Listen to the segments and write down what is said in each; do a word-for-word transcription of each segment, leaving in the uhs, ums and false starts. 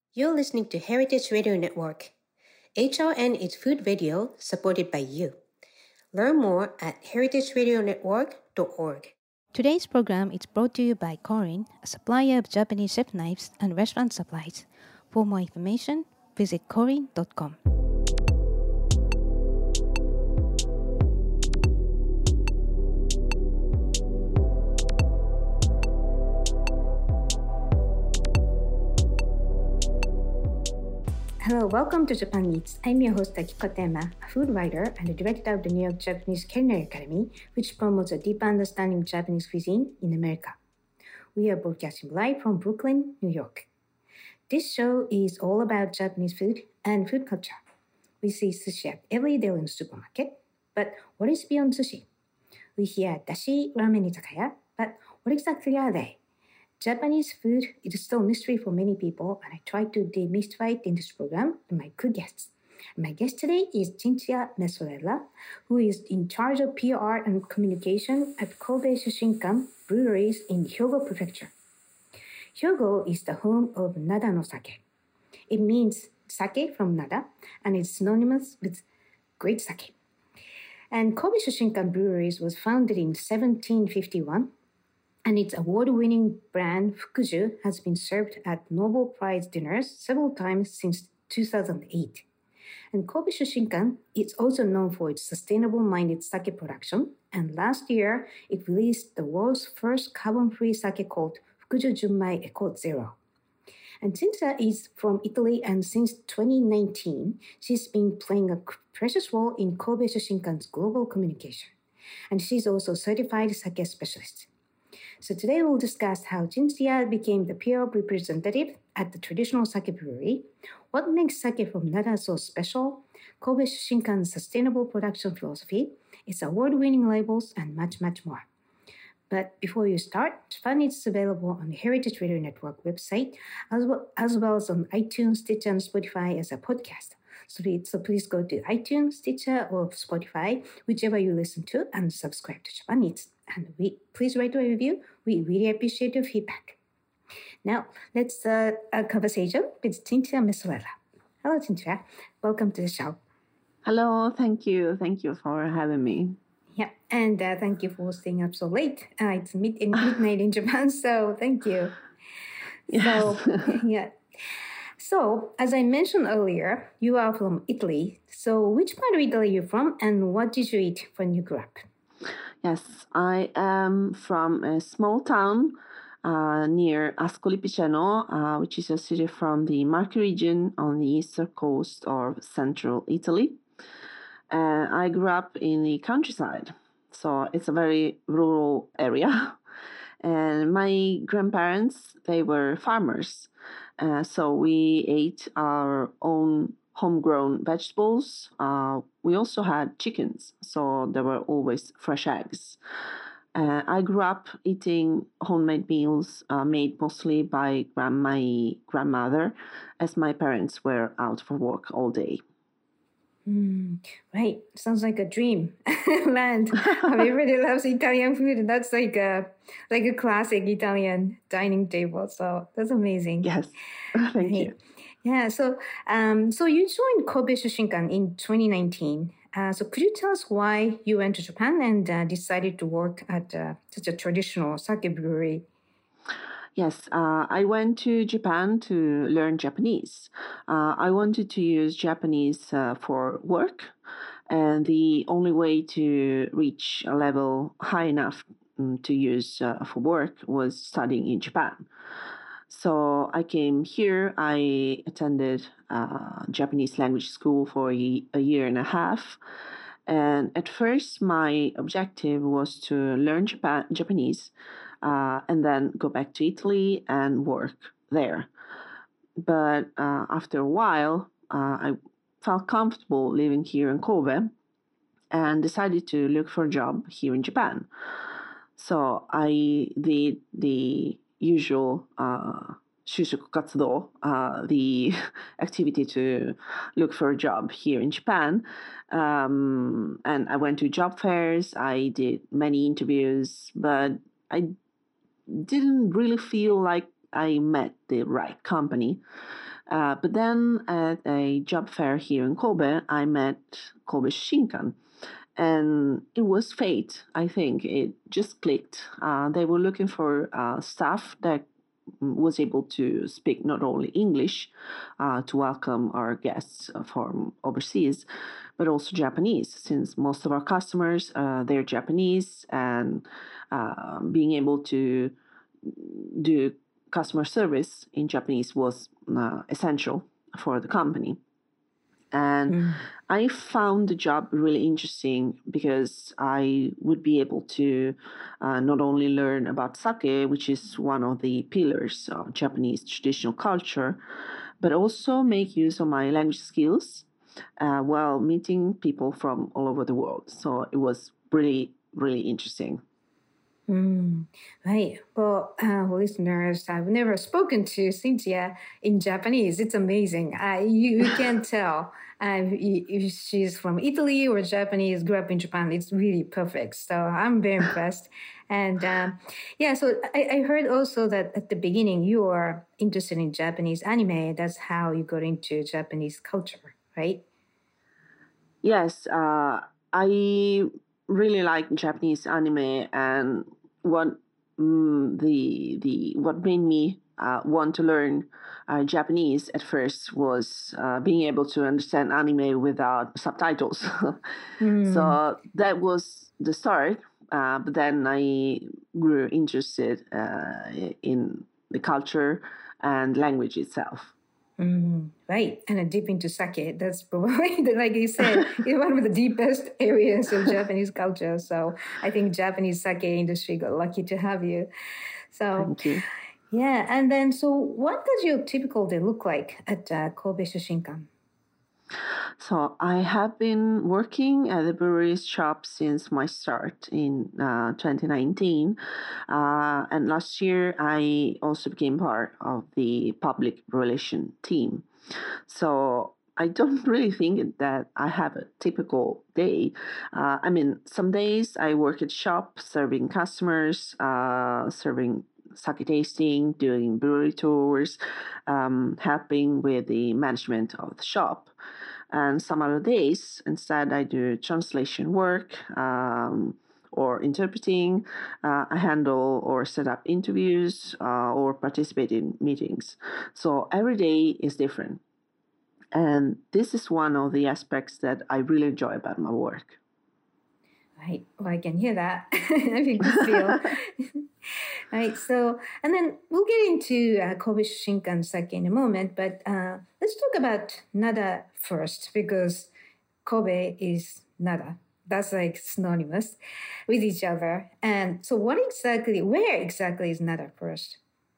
You're listening to Heritage Radio Network. H R N is food radio supported by you. Learn more at heritage radio network dot org. Today's program is brought to you by Korin, a supplier of Japanese chef knives and restaurant supplies. For more information, visit korin dot com. Hello, welcome to Japan Eats. I'm your host Akiko Tema, a food writer and the director of the New York Japanese Culinary Academy, which promotes a deeper understanding of Japanese cuisine in America. We are broadcasting live from Brooklyn, New York. This show is all about Japanese food and food culture. We see sushi at every day in the supermarket, but what is beyond sushi? We hear dashi, ramen, izakaya, but what exactly are they? Japanese food is still a mystery for many people, and I try to demystify it in this program with my good guests. My guest today is Cinzia Messorella, who is in charge of P R and communication at Kobe Shushinkan Breweries in Hyogo Prefecture. Hyogo is the home of Nada no sake. It means sake from Nada, and it's synonymous with great sake. And Kobe Shushinkan Breweries was founded in seventeen fifty-one, and its award-winning brand Fukuju has been served at Nobel Prize dinners several times since two thousand eight. And Kobe Shushinkan is also known for its sustainable-minded sake production, and last year it released the world's first carbon-free sake called Fukuju Junmai Eco Zero. And Cinzia is from Italy, and since twenty nineteen, she's been playing a precious role in Kobe Shushinkan's global communication. And she's also a certified sake specialist. So today we'll discuss how Cinzia became the P R representative at the traditional sake brewery, what makes sake from Nada so special, Kobe Shushinkan's sustainable production philosophy, its award-winning labels, and much, much more. But before you start, Japan Eats is available on the Heritage Radio Network website, as well, as well as on iTunes, Stitcher, and Spotify as a podcast. So please, so please go to iTunes, Stitcher, or Spotify, whichever you listen to, and subscribe to Japan Eats. And we, please write a review. We really appreciate your feedback. Now, let's start a conversation with Cinzia Messorella. Hello, Cinzia. Welcome to the show. Hello, thank you. Thank you for having me. Yeah, and uh, thank you for staying up so late. Uh, it's mid- in midnight in Japan, so thank you. Yes. So, yeah. So, as I mentioned earlier, you are from Italy. So, which part of Italy are you from, and what did you eat when you grew up? Yes, I am from a small town uh, near Ascoli Piceno, uh, which is a city from the Marche region on the eastern coast of central Italy. Uh, I grew up in the countryside, so it's a very rural area. And my grandparents, they were farmers, uh, so we ate our own homegrown vegetables. Uh, we also had chickens, so there were always fresh eggs. Uh, I grew up eating homemade meals uh, made mostly by grand- my grandmother, as my parents were out for work all day. Mm, right. Sounds like a dream land. Everybody loves Italian food. That's like a like a classic Italian dining table. So that's amazing. Yes, thank Right. you. Yeah. So um, so you joined Kobe Shushinkan in twenty nineteen. Uh, so could you tell us why you went to Japan and uh, decided to work at uh, such a traditional sake brewery? Yes, uh, I went to Japan to learn Japanese. Uh, I wanted to use Japanese uh, for work, and the only way to reach a level high enough um, to use uh, for work was studying in Japan. So I came here. I attended uh, Japanese language school for a, a year and a half. And at first, my objective was to learn Japan, Japanese uh, and then go back to Italy and work there. But uh, after a while, uh, I felt comfortable living here in Kobe and decided to look for a job here in Japan. So I did the usual uh, 就職活動, uh, the activity to look for a job here in Japan. Um, and I went to job fairs, I did many interviews, but I didn't really feel like I met the right company. Uh, but then at a job fair here in Kobe, I met Kobe Shinkan. And it was fate, I think. It just clicked. Uh, they were looking for uh, staff that was able to speak not only English uh, to welcome our guests from overseas, but also Japanese, since most of our customers, uh, they're Japanese, and uh, being able to do customer service in Japanese was uh, essential for the company. And mm. I found the job really interesting because I would be able to uh, not only learn about sake, which is one of the pillars of Japanese traditional culture, but also make use of my language skills uh, while meeting people from all over the world. So it was really, really interesting. Mm, right. Well, uh, listeners, I've never spoken to Cynthia in Japanese. It's amazing. Uh, you, you can tell uh, if she's from Italy or Japanese, grew up in Japan. It's really perfect. So I'm very impressed. And um, yeah, so I, I heard also that at the beginning you are interested in Japanese anime. That's how you got into Japanese culture, right? Yes. Uh, I really like Japanese anime, and what mm, the the what made me uh, want to learn uh, Japanese at first was uh, being able to understand anime without subtitles. mm. So that was the start. Uh, but then I grew interested uh, in the culture and language itself. Mm, right. And a deep into sake. That's probably, like you said, is one of the deepest areas of Japanese culture. So I think Japanese sake industry got lucky to have you. So thank you. Yeah. And then, so what does your typical day look like at uh, Kobe Shushinkan? So I have been working at the brewery's shop since my start in uh, twenty nineteen. Uh, and last year, I also became part of the public relation team. So I don't really think that I have a typical day. Uh, I mean, some days I work at shop serving customers, uh, serving sake tasting, doing brewery tours, um, helping with the management of the shop. And some other days, instead, I do translation work um, or interpreting. Uh, I handle or set up interviews uh, or participate in meetings. So every day is different. And this is one of the aspects that I really enjoy about my work. Right. Well, I can hear that. I think you feel. Right. So, and then we'll get into uh, Kobe Shinkan sake in a moment, but uh, let's talk about Nada first, because Kobe is Nada. That's like synonymous with each other. And so what exactly, where exactly is Nada first?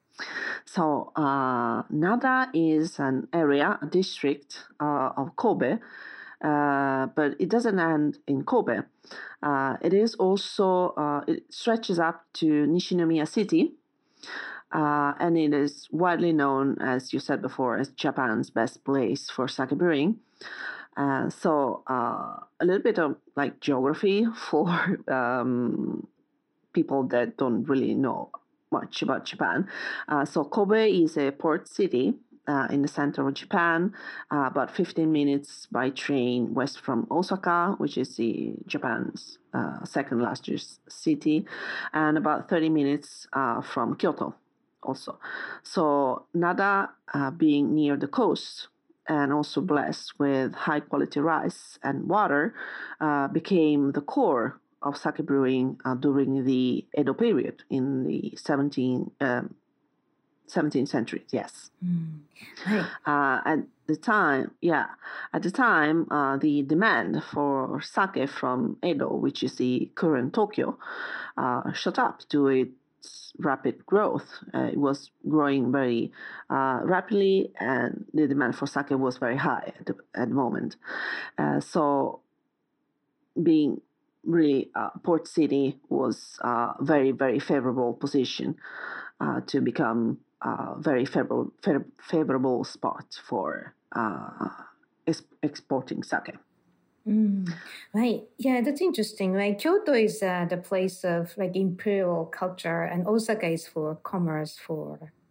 So uh, Nada is an area, a district uh, of Kobe, uh, but it doesn't end in Kobe. Uh, it is also, uh, it stretches up to Nishinomiya City, uh, and it is widely known, as you said before, as Japan's best place for sake brewing. Uh, so uh, a little bit of like geography for um, people that don't really know much about Japan. Uh, so Kobe is a port city uh, in the center of Japan, uh, about fifteen minutes by train west from Osaka, which is the Japan's uh, second largest city, and about thirty minutes uh, from Kyoto also. So Nada, uh, being near the coast and also blessed with high quality rice and water, uh, became the core of sake brewing uh, during the Edo period in the seventeenth, um, seventeenth century. Yes. Mm. Right. Uh, at the time, yeah, at the time, uh, the demand for sake from Edo, which is the current Tokyo, uh, shot up to its rapid growth. Uh, it was growing very uh, rapidly, and the demand for sake was very high at the, at the moment. Uh, so, being really uh, port city was a very, very favorable position uh, to become a very favorable, favorable spot for uh, exporting sake. Mm, right. Yeah, that's interesting. Like Kyoto is uh, the place of like imperial culture, and Osaka is for commerce, for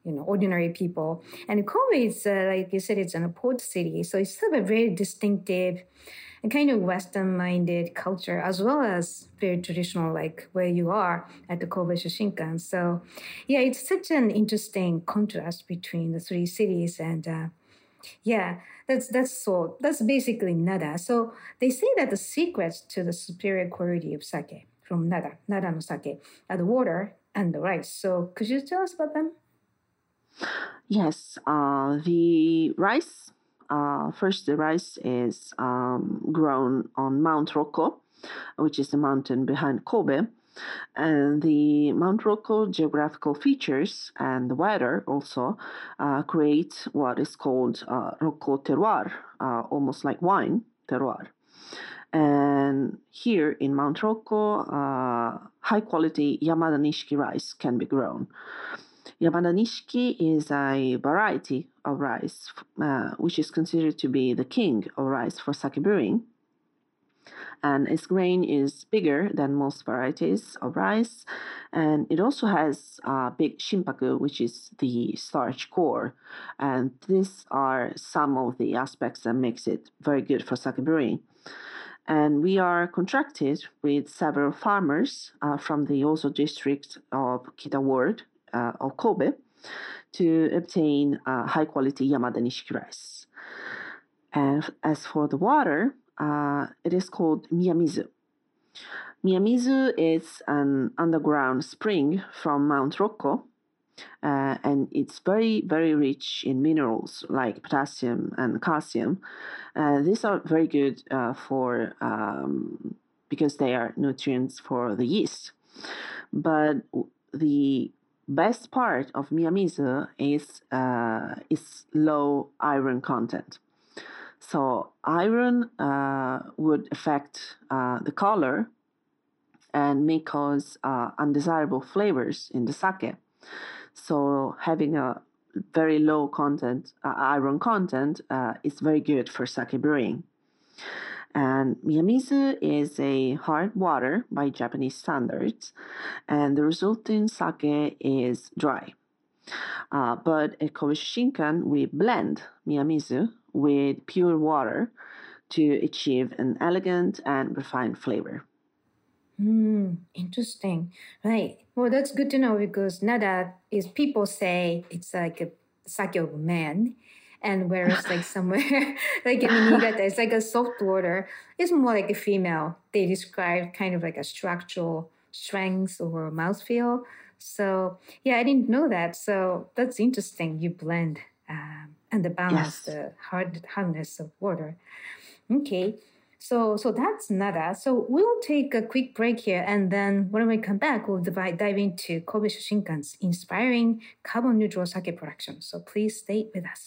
you know, ordinary people. And Kobe is, uh, like you said, it's in a port city. So it's still a very distinctive and kind of Western-minded culture, as well as very traditional, like where you are at the Kobe Shushinkan. So yeah, it's such an interesting contrast between the three cities. And uh, yeah, that's that's so that's basically Nada. So they say that the secrets to the superior quality of sake from Nada, Nada no sake, are the water and the rice. So could you tell us about them? Yes, uh, the rice. Uh, first, the rice is um, grown on Mount Rokko, which is the mountain behind Kobe. And the Mount Rokko geographical features and the weather also uh, create what is called uh, Rokko terroir, uh, almost like wine terroir. And here in Mount Rokko, uh, high quality Yamada Nishiki rice can be grown. Yamada Nishiki is a variety of rice, uh, which is considered to be the king of rice for sake brewing. And its grain is bigger than most varieties of rice. And it also has uh, big shimpaku, which is the starch core. And these are some of the aspects that makes it very good for sake brewing. And we are contracted with several farmers uh, from the Ozo district of Kita ward uh, of Kobe to obtain uh, high-quality Yamada Nishiki rice. And as for the water, uh, it is called Miyamizu. Miyamizu is an underground spring from Mount Rokko, uh, and it's very, very rich in minerals like potassium and calcium. Uh, these are very good uh, for um, because they are nutrients for the yeast. But the best part of Miyamizu is uh, its low iron content. So iron uh, would affect uh, the color and may cause uh, undesirable flavors in the sake. So having a very low content, uh, iron content, uh, is very good for sake brewing. And Miyamizu is a hard water by Japanese standards, and the resulting sake is dry. Uh, but at Kobe Shushinkan, we blend Miyamizu with pure water to achieve an elegant and refined flavor. Hmm, interesting. Right. Well, that's good to know because Nada is people say it's like a sake of man. And whereas like somewhere like in Niigata, it's like a soft water. It's more like a female. They describe kind of like a structural strength or mouthfeel. So yeah, I didn't know that. So that's interesting. You blend um, and the balance, Yes. the hard hardness of water. Okay. So so that's Nada. So we'll take a quick break here, and then when we come back, we'll divide, dive into Kobe Shushinkan's inspiring carbon neutral sake production. So please stay with us.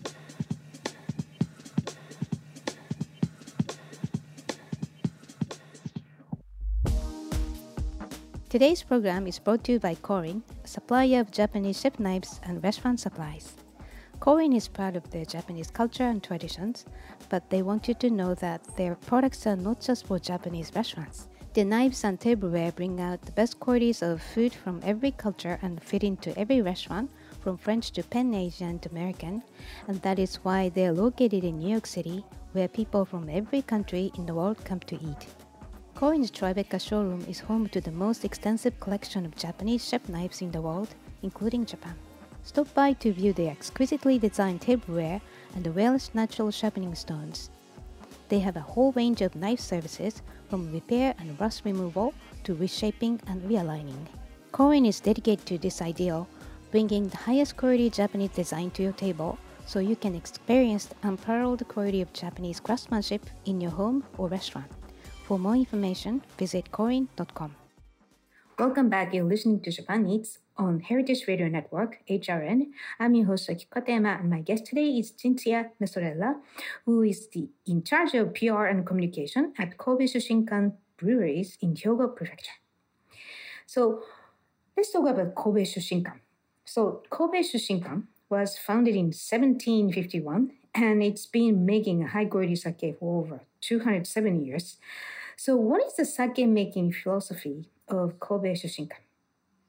Today's program is brought to you by Korin, a supplier of Japanese chef knives and restaurant supplies. Korin is proud of their Japanese culture and traditions, but they want you to know that their products are not just for Japanese restaurants. Their knives and tableware bring out the best qualities of food from every culture and fit into every restaurant, from French to Pan-Asian to American, and that is why they are located in New York City, where people from every country in the world come to eat. Korin's Tribeca showroom is home to the most extensive collection of Japanese chef knives in the world, including Japan. Stop by to view their exquisitely designed tableware and the Welsh natural sharpening stones. They have a whole range of knife services, from repair and rust removal to reshaping and realigning. Korin is dedicated to this ideal, bringing the highest quality Japanese design to your table, so you can experience the unparalleled quality of Japanese craftsmanship in your home or restaurant. For more information, visit korin dot com. Welcome back. You're listening to Japan Eats on Heritage Radio Network, H R N. I'm your host, Akiko Katayama, and my guest today is Cinzia Mesorella, who is the, in charge of P R and communication at Kobe Shushinkan Breweries in Hyogo Prefecture. So let's talk about Kobe Shushinkan. So Kobe Shushinkan was founded in seventeen fifty-one, and it's been making a high-quality sake for over two hundred seven years. So what is the sake making philosophy of Kobe Shushinkan?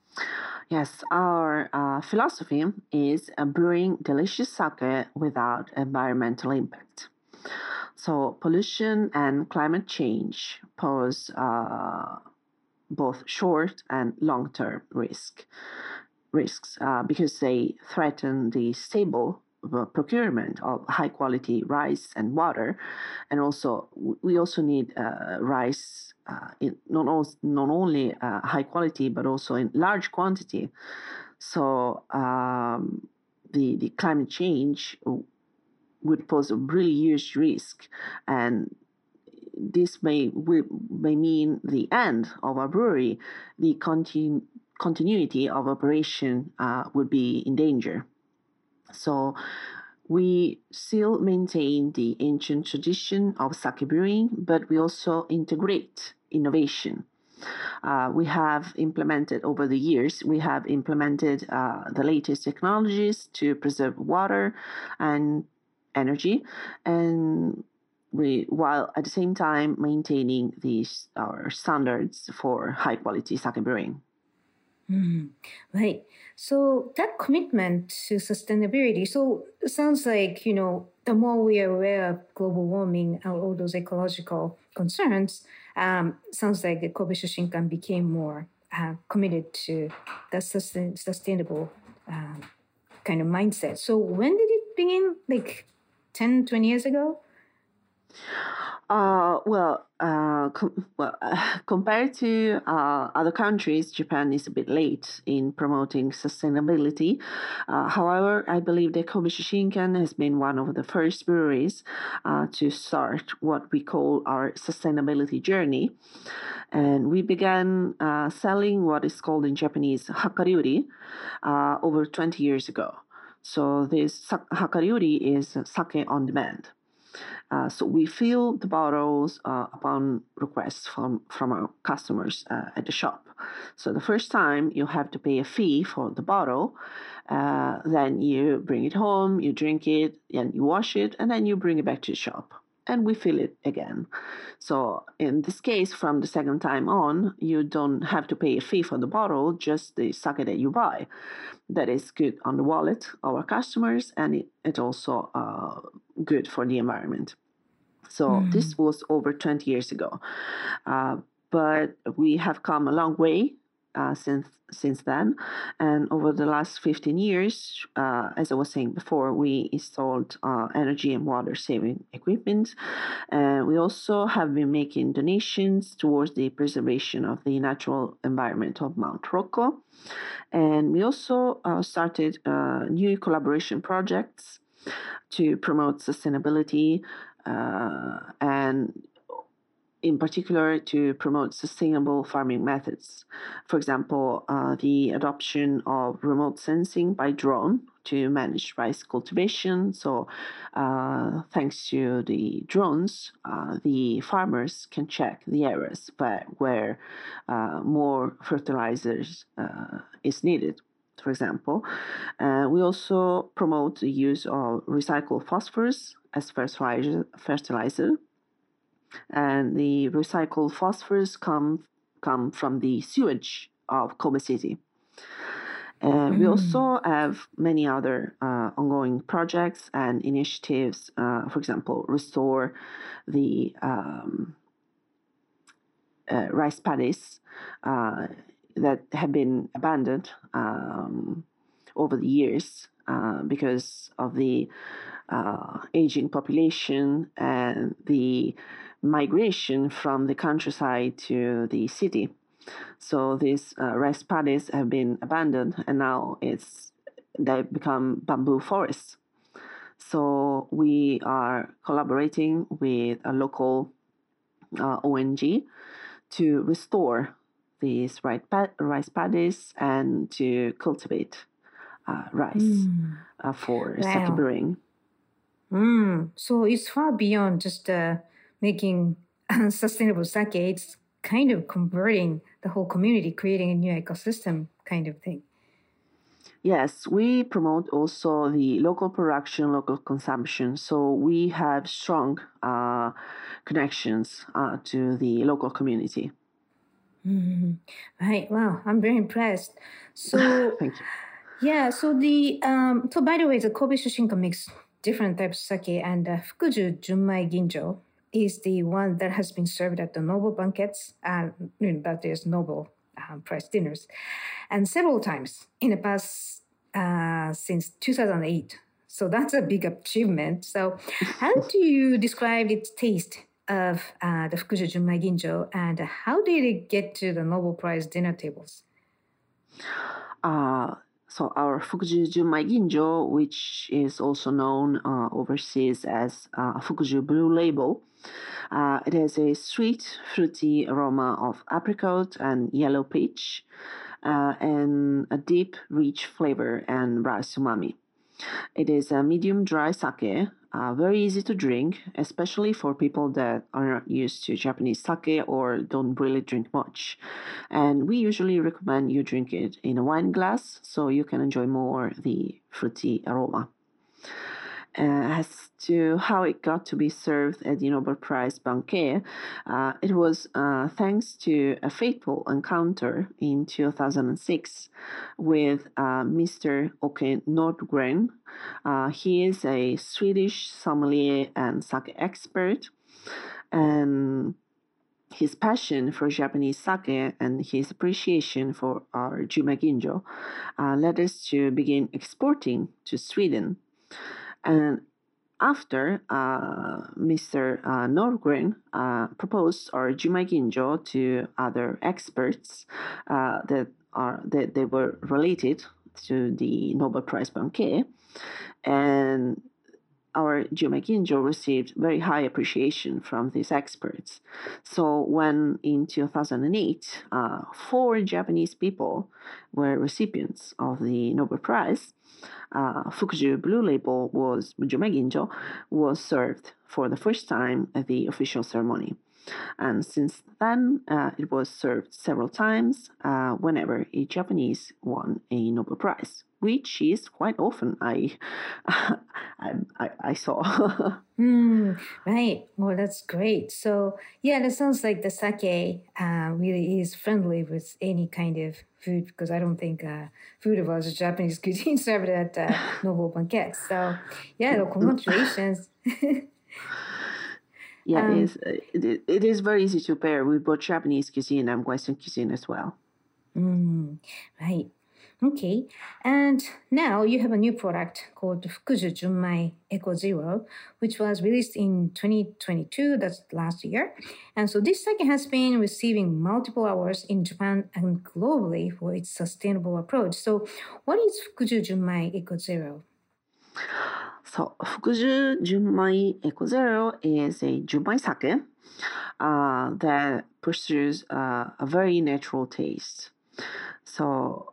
Yes, our uh, philosophy is uh, brewing delicious sake without environmental impact. So, pollution and climate change pose uh, both short and long term risk risks uh, because they threaten the stable uh, procurement of high quality rice and water, and also we also need uh, rice uh, in not, al- not only uh, high quality but also in large quantity. So um, the the climate change would pose a really huge risk, and this may may mean the end of our brewery. The continu- continuity of operation uh, would be in danger. So we still maintain the ancient tradition of sake brewing, but we also integrate innovation. Uh, we have implemented over the years, we have implemented uh, the latest technologies to preserve water and energy, and we while at the same time maintaining these our standards for high quality sake brewing. Mm, right. So that commitment to sustainability, so it sounds like, you know, the more we are aware of global warming and all those ecological concerns, um, sounds like the Kobe Shushinkan became more uh, committed to the sustain, sustainable um, kind of mindset. So when did it begin? Like ten, twenty years ago? Uh, well, uh, com- well, uh, compared to uh, other countries, Japan is a bit late in promoting sustainability. Uh, however, I believe that Kobayashi Shinken has been one of the first breweries uh, to start what we call our sustainability journey. And we began uh, selling what is called in Japanese hakariuri uh, over twenty years ago. So this sa- hakariuri is sake on demand. Uh, so we fill the bottles uh, upon request from, from our customers uh, at the shop. So the first time you have to pay a fee for the bottle, uh, then you bring it home, you drink it, and you wash it, and then you bring it back to the shop. And we fill it again. So in this case, from the second time on, you don't have to pay a fee for the bottle, just the sake that you buy. That is good on the wallet of our customers, and it, it also uh, good for the environment. So Mm. this was over twenty years ago. Uh, but we have come a long way uh, since since then. And over the last fifteen years, uh, as I was saying before, we installed uh, energy and water saving equipment. And we also have been making donations towards the preservation of the natural environment of Mount Rocco. And we also uh, started uh, new collaboration projects to promote sustainability uh, and in particular to promote sustainable farming methods. For example, uh, the adoption of remote sensing by drone to manage rice cultivation. So, uh, thanks to the drones, uh, the farmers can check the areas where, where uh, more fertilizers uh, is needed. For example, uh, we also promote the use of recycled phosphorus as fertilizer, fertilizer and the recycled phosphorus come come from the sewage of Kobe City. And we Mm. also have many other uh, ongoing projects and initiatives. Uh, for example, restore the um, uh, rice paddies uh, that have been abandoned um, over the years uh, because of the uh, aging population and the migration from the countryside to the city. So these uh, rice paddies have been abandoned, and now it's they've become bamboo forests. So we are collaborating with a local uh, O N G to restore these rice paddies and to cultivate uh, rice Mm. uh, for sake Wow. brewing. Mm. So it's far beyond just uh, making sustainable sake. It's kind of converting the whole community, creating a new ecosystem kind of thing. Yes, we promote also the local production, local consumption. So we have strong uh, connections uh, to the local community. Mhm. Right. Wow. I'm very impressed. So, Thank you. yeah. So the um. So by the way, the Kobe Shushinka makes different types of sake, and uh, Fukuju Junmai Ginjo is the one that has been served at the Nobel banquets, and you know, that is Nobel um, Prize dinners, and several times in the past uh, since two thousand eight. So that's a big achievement. So, how do you describe its taste of uh, the Fukuju Junmai Ginjo, and how did it get to the Nobel Prize dinner tables? Uh, so our Fukuju Junmai Ginjo, which is also known uh, overseas as uh, Fukuju Blue Label, uh, it has a sweet, fruity aroma of apricot and yellow peach, uh, and a deep, rich flavor and rice umami. It is a medium dry sake, uh, very easy to drink, especially for people that are not used to Japanese sake or don't really drink much. And we usually recommend you drink it in a wine glass so you can enjoy more the fruity aroma. Uh, as to how it got to be served at the Nobel Prize banquet, uh, it was uh, thanks to a fateful encounter in two thousand six with uh, Mister Åke Nordgren. Uh, he is a Swedish sommelier and sake expert, and his passion for Japanese sake and his appreciation for our Juma Ginjo uh, led us to begin exporting to Sweden. And after uh, Mister Uh, Norgren uh, proposed our Jumai Ginjo to other experts uh, that are that they were related to the Nobel Prize banquet, and our Jumai Ginjo received very high appreciation from these experts. So when in two thousand eight, uh, four Japanese people were recipients of the Nobel Prize, uh, Fukuju Blue Label was Jumai Ginjo was served for the first time at the official ceremony. And since then, uh, it was served several times uh, whenever a Japanese won a Nobel Prize, which is quite often I I, I, I saw. Mm, right. Well, that's great. So, yeah, that sounds like the sake uh, really is friendly with any kind of food because I don't think uh, food was Japanese cuisine served at uh, Nobel banquets. So, yeah, well, congratulations. Yeah, it um, is, it, it is very easy to pair with both Japanese cuisine and Western cuisine as well. mm, right. Okay. And now you have a new product called Fukuju Junmai Eco Zero, which was released in twenty twenty-two, that's last year. And so this sake has been receiving multiple awards in Japan and globally for its sustainable approach. So what is Fukuju Junmai Eco Zero? So, Fukuju Junmai Eco Zero is a Junmai sake uh, that pursues uh, a very natural taste. So,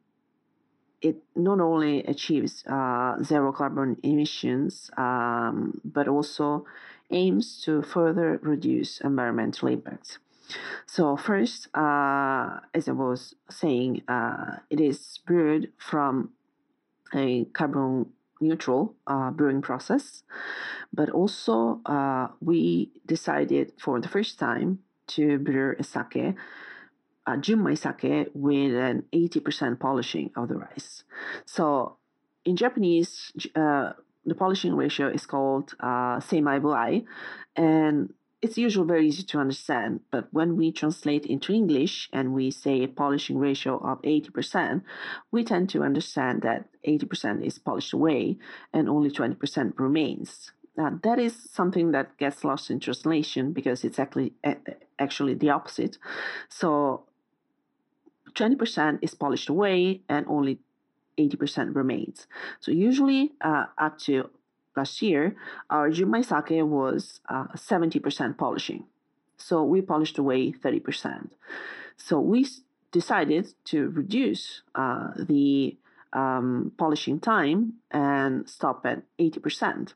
it not only achieves uh, zero carbon emissions, um, but also aims to further reduce environmental impacts. So, first, uh, as I was saying, uh, it is brewed from a carbon neutral uh, brewing process, but also uh, we decided for the first time to brew a sake, a junmai sake, with an eighty percent polishing of the rice. So in Japanese, uh, the polishing ratio is called uh, seimai buai, and it's usually very easy to understand, but when we translate into English and we say a polishing ratio of eighty percent, we tend to understand that eighty percent is polished away and only twenty percent remains. Now, that is something that gets lost in translation because it's actually, actually the opposite. So twenty percent is polished away and only eighty percent remains. So usually uh, up to last year, our Junmai sake was uh, seventy percent polishing. So we polished away thirty percent. So we decided to reduce uh, the um, polishing time and stop at eighty percent.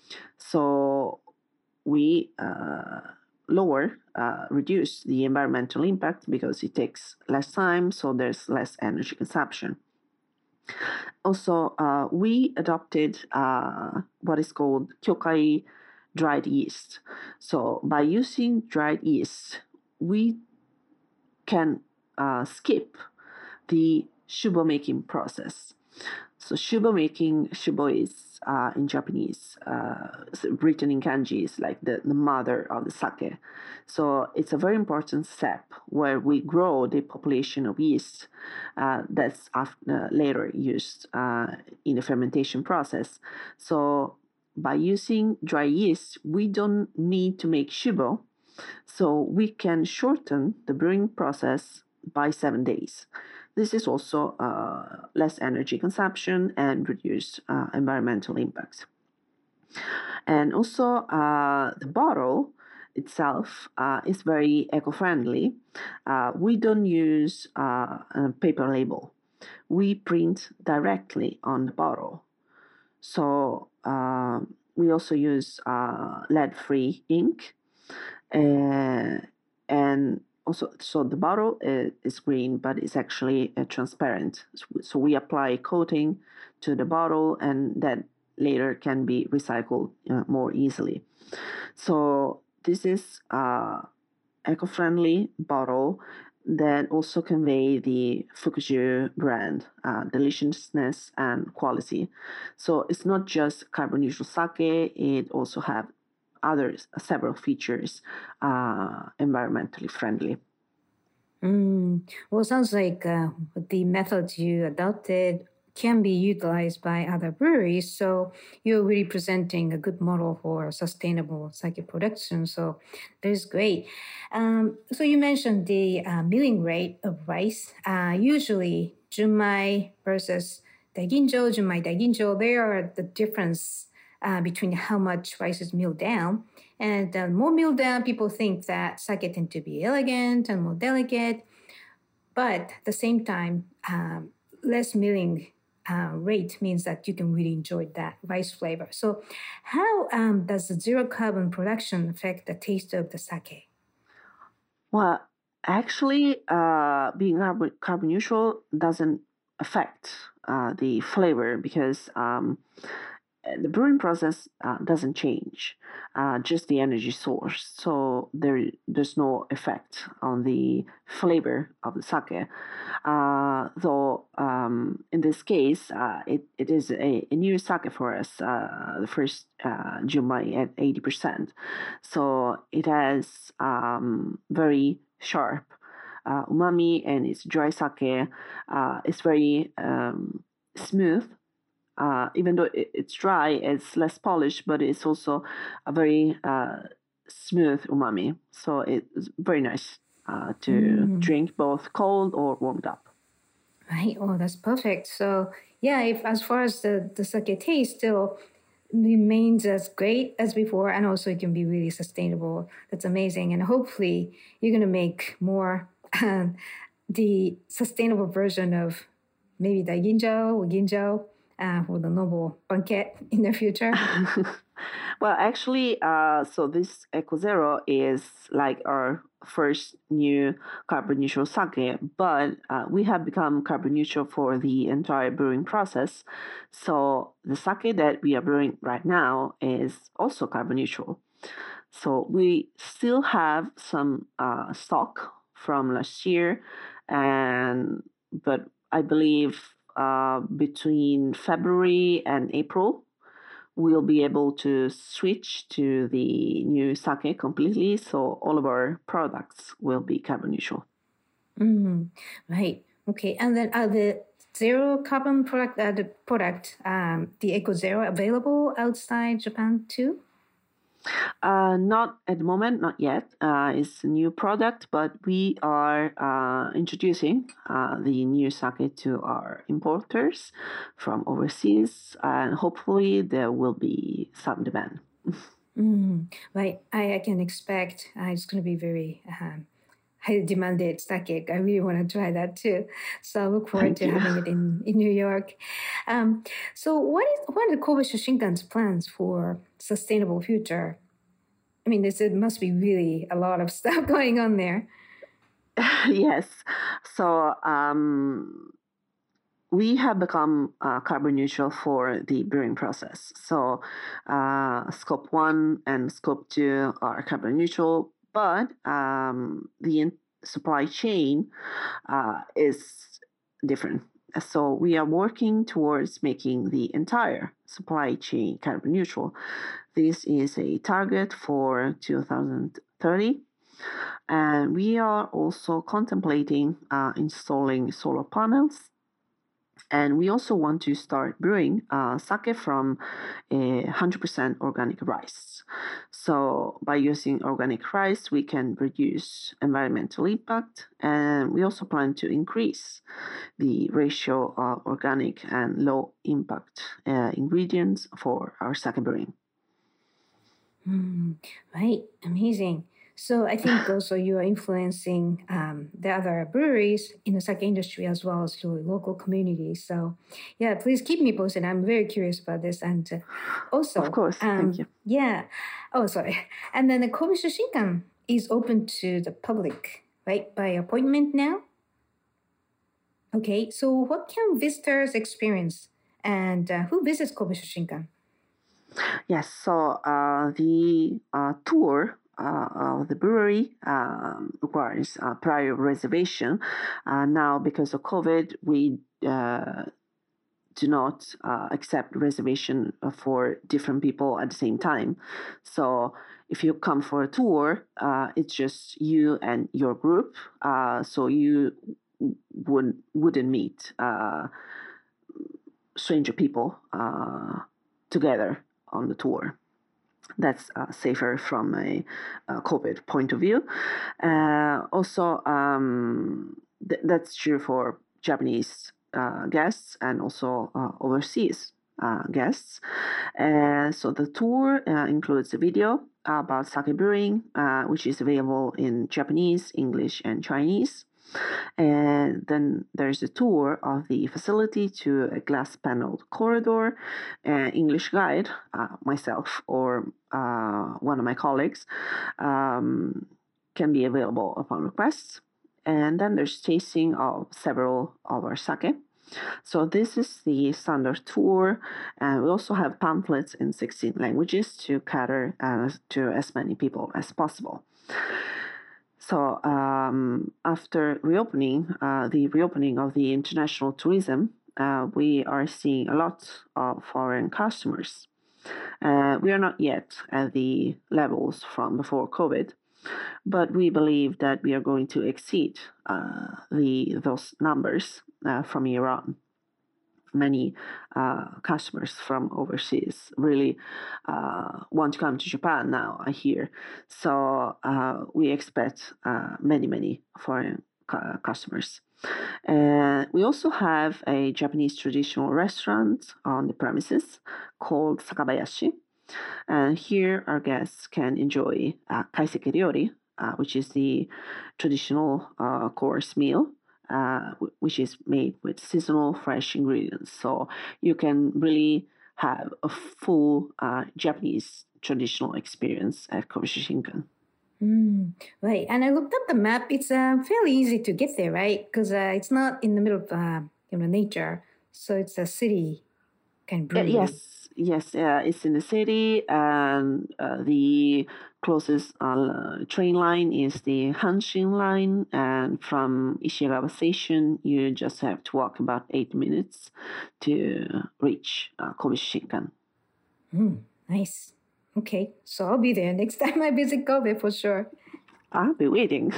So we uh, lower, uh, reduce the environmental impact because it takes less time, so there's less energy consumption. Also, uh, we adopted uh, what is called kyokai dried yeast. So by using dried yeast, we can uh, skip the shubo making process. So shubo making, shubo is uh, in Japanese, uh, written in kanji, is like the, the mother of the sake. So it's a very important step where we grow the population of yeast uh, that's after, uh, later used uh, in the fermentation process. So by using dry yeast, we don't need to make shubo. So we can shorten the brewing process by seven days. This is also uh, less energy consumption and reduced uh, environmental impacts. And also uh, the bottle itself uh, is very eco-friendly. Uh, we don't use uh, a paper label. We print directly on the bottle. So uh, we also use uh, lead-free ink. Uh, and also, so the bottle is, is green, but it's actually uh, transparent. So we apply a coating to the bottle, and that later can be recycled uh, more easily. So this is uh, eco-friendly bottle that also convey the Fukuju brand uh, deliciousness and quality. So it's not just carbon neutral sake; it also have others, several features, uh, environmentally friendly. Mm. Well, it sounds like uh, the methods you adopted can be utilized by other breweries. So you're really presenting a good model for sustainable sake production. So that is great. Um, so you mentioned the uh, milling rate of rice. Uh, usually, junmai versus daiginjo, junmai daiginjo, they are the difference uh, between how much rice is milled down. And uh, more milled down, people think that sake tend to be elegant and more delicate. But at the same time, um, less milling uh, rate means that you can really enjoy that rice flavor. So how um, does the zero carbon production affect the taste of the sake? Well, actually, uh, being carbon, carbon neutral doesn't affect uh, the flavor because um, the brewing process uh, doesn't change, uh, just the energy source. So there, there's no effect on the flavor of the sake. Uh, though um, in this case, uh, it, it is a, a new sake for us, uh, the first uh, junmai at eighty percent. So it has um, very sharp uh, umami, and it's dry sake. Uh, it's very um, smooth. Uh, even though it, it's dry, it's less polished, but it's also a very uh, smooth umami. So it's very nice uh, to mm. drink both cold or warmed up. Right. Oh, that's perfect. So yeah, if as far as the, the sake taste still remains as great as before, and also it can be really sustainable. That's amazing. And hopefully you're going to make more um, the sustainable version of maybe daiginjo or ginjo uh, for the noble banquet in the future. Well, actually, uh, so this Eco Zero is like our first new carbon neutral sake, but uh, we have become carbon neutral for the entire brewing process. So the sake that we are brewing right now is also carbon neutral. So we still have some uh, stock from last year, and but I believe uh, between February and April, we'll be able to switch to the new sake completely. So all of our products will be carbon neutral. Mm-hmm. Right. Okay. And then are the zero carbon product, uh, the product, um, the Eco Zero, available outside Japan too? Uh, not at the moment, not yet. Uh, it's a new product, but we are uh, introducing uh, the new sake to our importers from overseas, and hopefully there will be some demand. Mm, right. I, I can expect uh, it's going to be very um, highly demanded sake. I really want to try that too. So I look forward Thank to you. having it in, in New York. Um, so what is what are the Kobe Shoshinkan's plans for sustainable future? I mean, this it must be really a lot of stuff going on there. Yes. So um, we have become uh, carbon neutral for the brewing process. So uh, scope one and scope two are carbon neutral, but um, the supply chain uh, is different. So we are working towards making the entire supply chain carbon neutral. This is a target for two thousand thirty. And we are also contemplating uh, installing solar panels. And we also want to start brewing uh, sake from a one hundred percent organic rice. So by using organic rice, we can reduce environmental impact, and we also plan to increase the ratio of organic and low impact uh, ingredients for our sake brewing. Mm, right, amazing. So I think also you are influencing um, the other breweries in the sake industry as well as your local community. So yeah, please keep me posted. I'm very curious about this. And uh, also, of course, um, thank you. Yeah. Oh, sorry. And then the Kobishu Shinkan is open to the public, right, by appointment now? Okay, so what can visitors experience? And uh, who visits Kobishu Shinkan? Yes, so uh, the uh, tour uh, of the brewery um, requires a prior reservation. Uh, now, because of COVID, we uh, do not uh, accept reservation for different people at the same time. So if you come for a tour, uh, it's just you and your group. Uh, so you wouldn't, wouldn't meet uh, stranger people uh, together on the tour. That's uh, safer from a, a COVID point of view. Uh, also, um, th- that's true for Japanese uh, guests and also uh, overseas uh, guests. Uh, so the tour uh, includes a video about sake brewing, uh, which is available in Japanese, English, and Chinese. And then there's a tour of the facility to a glass paneled corridor, an English guide, uh, myself or uh, one of my colleagues, um, can be available upon request. And then there's tasting of several of our sake. So this is the standard tour, and we also have pamphlets in sixteen languages to cater uh, to as many people as possible. So um, after reopening, uh, the reopening of the international tourism, uh, we are seeing a lot of foreign customers. Uh, we are not yet at the levels from before COVID, but we believe that we are going to exceed uh, the those numbers uh, from year on. Many uh, customers from overseas really uh, want to come to Japan now, I hear. So uh, we expect uh, many, many foreign cu- customers. And we also have a Japanese traditional restaurant on the premises called Sakabayashi. And here our guests can enjoy uh, kaiseki ryori, uh, which is the traditional uh, course meal. Uh, which is made with seasonal fresh ingredients. So you can really have a full uh, Japanese traditional experience at Kobishu Shinkan. Mm, right. And I looked up the map. It's uh, fairly easy to get there, right? Because uh, it's not in the middle of uh, you know, nature. So it's a city kind of brewery. Uh, yes, yes, uh, it's in the city, and uh, the closest uh, train line is the Hanshin line, and from Ishikawa Station, you just have to walk about eight minutes to reach uh, Kobishu Shinkan. Mm, nice. Okay, so I'll be there next time I visit Kobe for sure. I'll be waiting.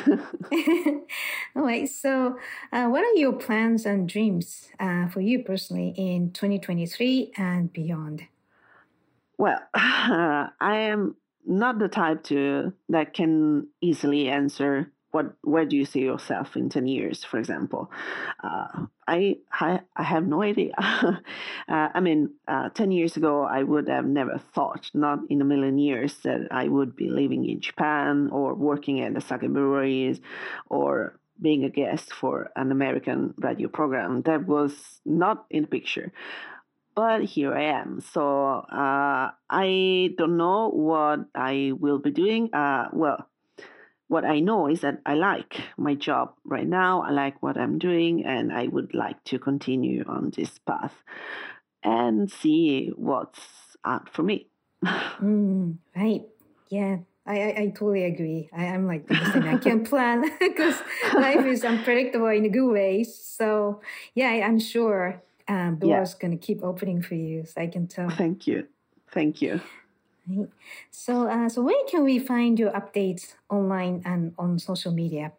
All right. So, uh, what are your plans and dreams uh, for you personally in twenty twenty-three and beyond? Well, I am not the type to that can easily answer what where do you see yourself in ten years, for example. Uh, I, I I have no idea. uh, I mean, uh, ten years ago, I would have never thought, not in a million years, that I would be living in Japan or working at the sake breweries or being a guest for an American radio program. That was not in the picture. But here I am. So uh, I don't know what I will be doing. Uh, well, what I know is that I like my job right now. I like what I'm doing, and I would like to continue on this path and see what's out for me. Mm, right. Yeah. I, I, I totally agree. I, I'm like the same. I can't plan because life is unpredictable in a good way. So yeah, I, I'm sure um, doors yeah. going to keep opening for you. So I can tell. Thank you. Thank you. Right. So, uh, so where can we find your updates online and on social media?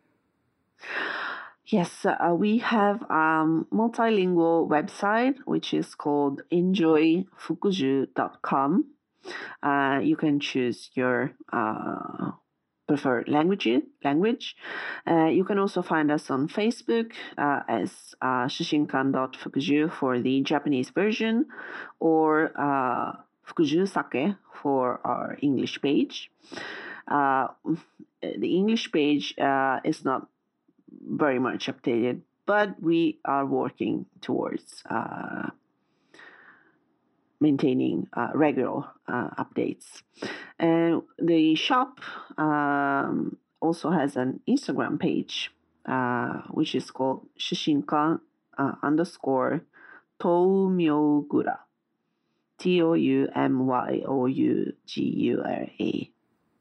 Yes, uh, we have a um, multilingual website, which is called enjoy fukuju dot com. Uh, you can choose your uh, preferred language. language. Uh, you can also find us on Facebook uh, as uh, shushinkan dot fukuju for the Japanese version, or uh, Fukuju Sake for our English page. Uh, the English page uh, is not very much updated, but we are working towards uh, maintaining uh, regular uh, updates. And the shop um, also has an Instagram page, uh, which is called shushinkan uh, underscore toumyogura. T O U M Y O U G U R A.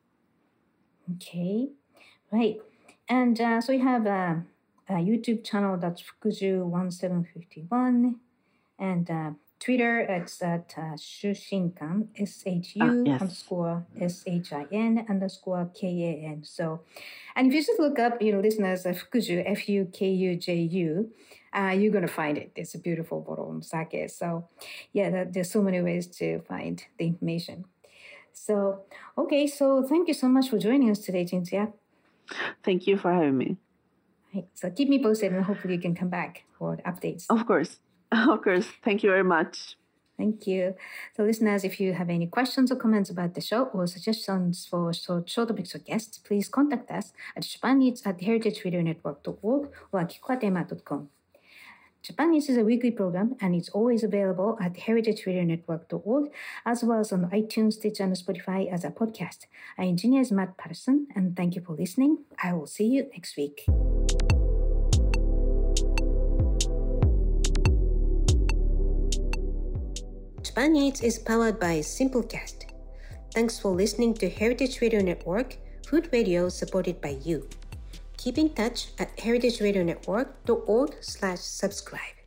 Okay, right. And uh, so we have a, a YouTube channel that's Fukuju one seven five one, and uh, Twitter, it's at uh, Shushinkan, S H U ah, yes. underscore S H I N underscore K A N. So, and if you just look up, you know, listeners, uh, Fukuju, F U K U J U, uh, you're going to find it. It's a beautiful bottle of sake. So, yeah, that, there's so many ways to find the information. So, okay, so thank you so much for joining us today, Jinzia. Thank you for having me. Right, so keep me posted and hopefully you can come back for the updates. Of course. Of course. Thank you very much. Thank you. So listeners, if you have any questions or comments about the show or suggestions for short, short topics or guests, please contact us at japaneats at heritage radio network dot org or kikokatema dot com. Japan Eats is a weekly program and it's always available at heritage radio network dot org as well as on iTunes, Stitcher, and Spotify as a podcast. Our engineer is Matt Patterson, and thank you for listening. I will see you next week. Japan Eats is powered by Simplecast. Thanks for listening to Heritage Radio Network, food radio supported by you. Keep in touch at heritage radio network dot org slash subscribe.